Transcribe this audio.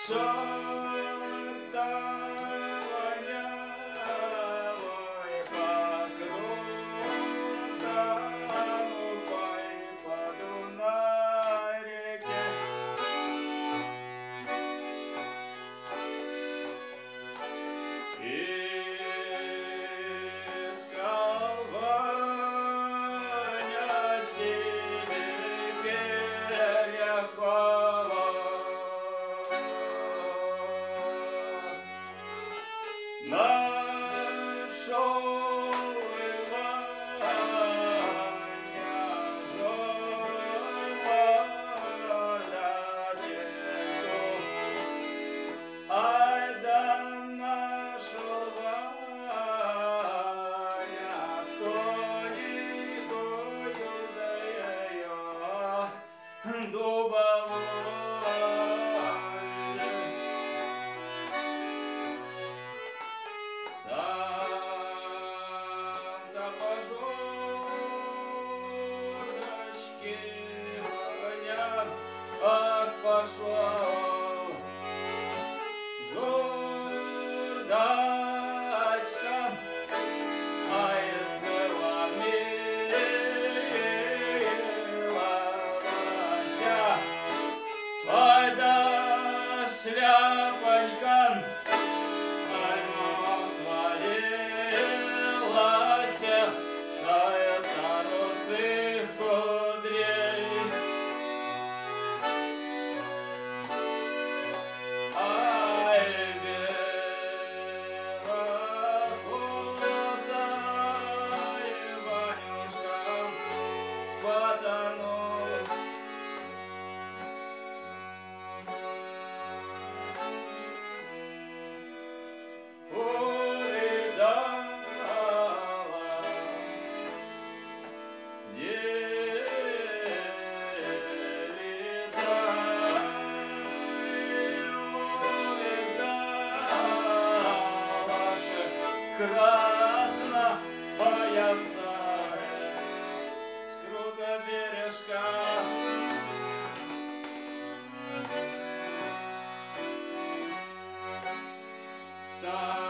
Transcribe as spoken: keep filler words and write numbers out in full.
Шатаванявой покрутом рукой по Дунай-реке. Искал Ваня себе перьякова. Нашел Ваня журналятельку. Ай да нашел Ваня тоненькую да ее дубовую. Сам-то по жордочке Ваня, ах, пошел жордочка, ай, села миловася, ай да шляпонька, ай, мама свалилася, стая со русых кудрей. Ай, белокосая Ванюшка спотонул. Увидала девица, увидала же красно-поясая с круто бережка. Стал